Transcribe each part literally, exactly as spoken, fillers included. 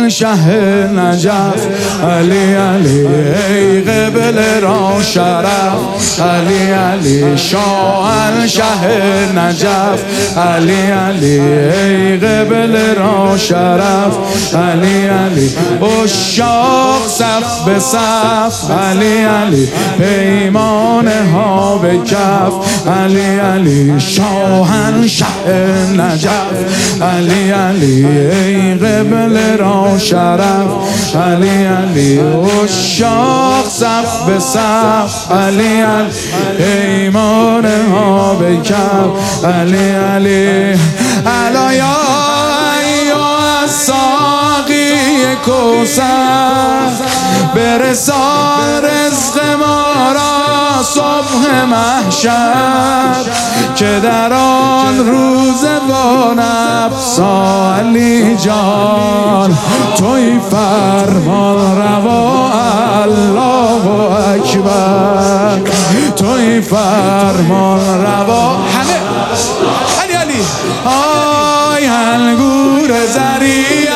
شاهنشه نجف علی علی ای قبله را شرف علی علی شاهنشه نجف علی علی ای قبله را شرف علی علی عشاق صف به صف علی علی پیمانه ها به کف علی علی شاهنشه نجف علی علی ای قبله را شرف علی علی عشاق صف به صف علی علی پیمانه ها به کف علی علی علا یا ایها الساقی کوثر برسان رزق ما را صبح محشر که در آن روز با نفسا علی جان توی فرمان روا الله اکبر توی فرمان روا همه علی علی آی انگور زریعه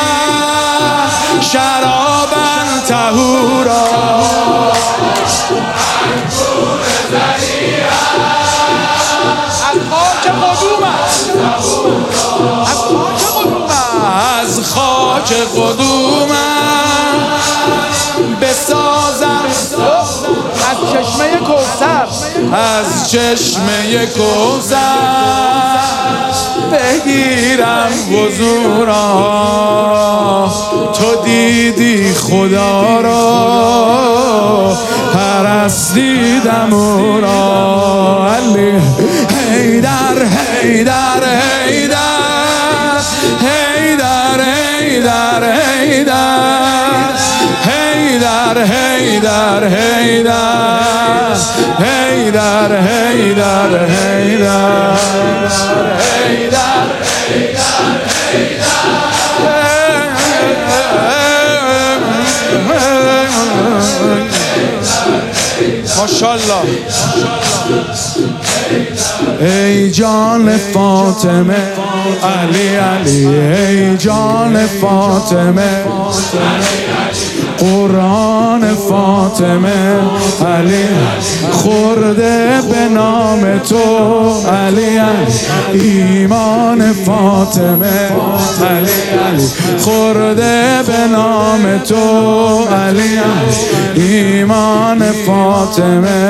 شرابن طهورا از خاک قدومم بسازم از چشمه کوثر از چشمه کوثر بگیرم وضو را تو دیدی خدا را پرستیدم او را علی حیدر حیدر حیدر حیدر حیدر حیدر حیدر حیدر حیدر حیدر حیدر حیدر ماشاءالله ای جان فاطمه علی علی ای جان فاطمه قرآن فاطمه علی خورده به نام تو علی علی ایمان فاطمه علی علی خورده به نام تو علی علی ایمان فاطمه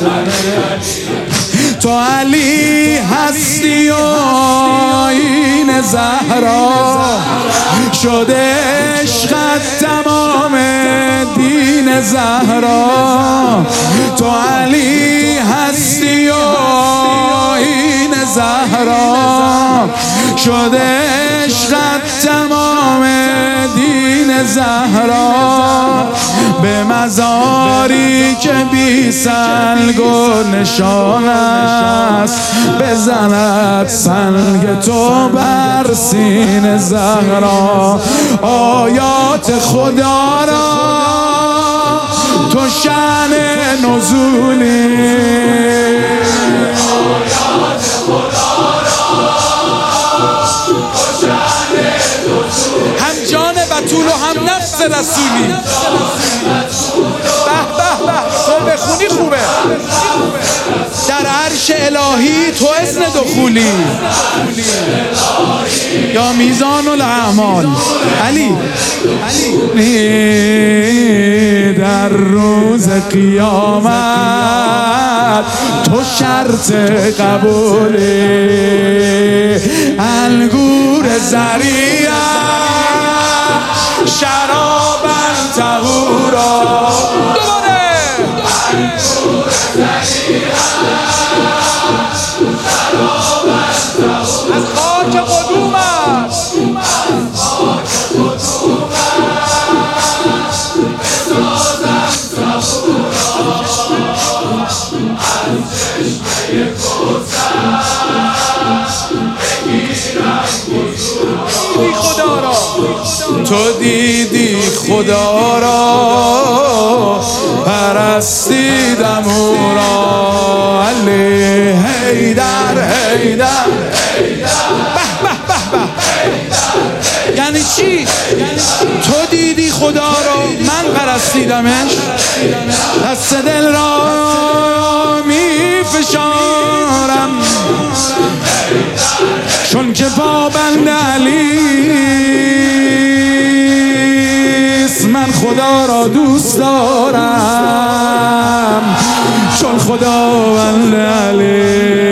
تو علی هستی و آیین زهرا شده عشقت تمام دین زهرا تو علی هستی و آیین زهرا شده عشقت تمام دین زهرا به مزاری که بی سنگ و نشان است بزند سنگ تو بر سینه زهرا آیات خدا را تو شأن نزولی آیات خدا را تو شأن نزولی هم جان بتول و هم نفس رسولی به به به تو بخونی خوبه در عرش الهی تو اذن دخولی یا میزان الاعمال علی در روز قیامت تو شرط قبولی انگور زریعه شرابن طهورا دوباره انگور زریعه شرابن طهورا از خاک قدومت از خاک قدومت بسازم طهورا از چشمه کوثر بگیرم وضو خدا را تو دیدی خدا را پرستیدم او را علی حیدر حیدر به به به به یعنی چی؟ تو دیدی خدا رو، من پرستیدمش، دست دل را می فشارم چون که پابند علیست. من خدا را دوست دارم چون خداوند علی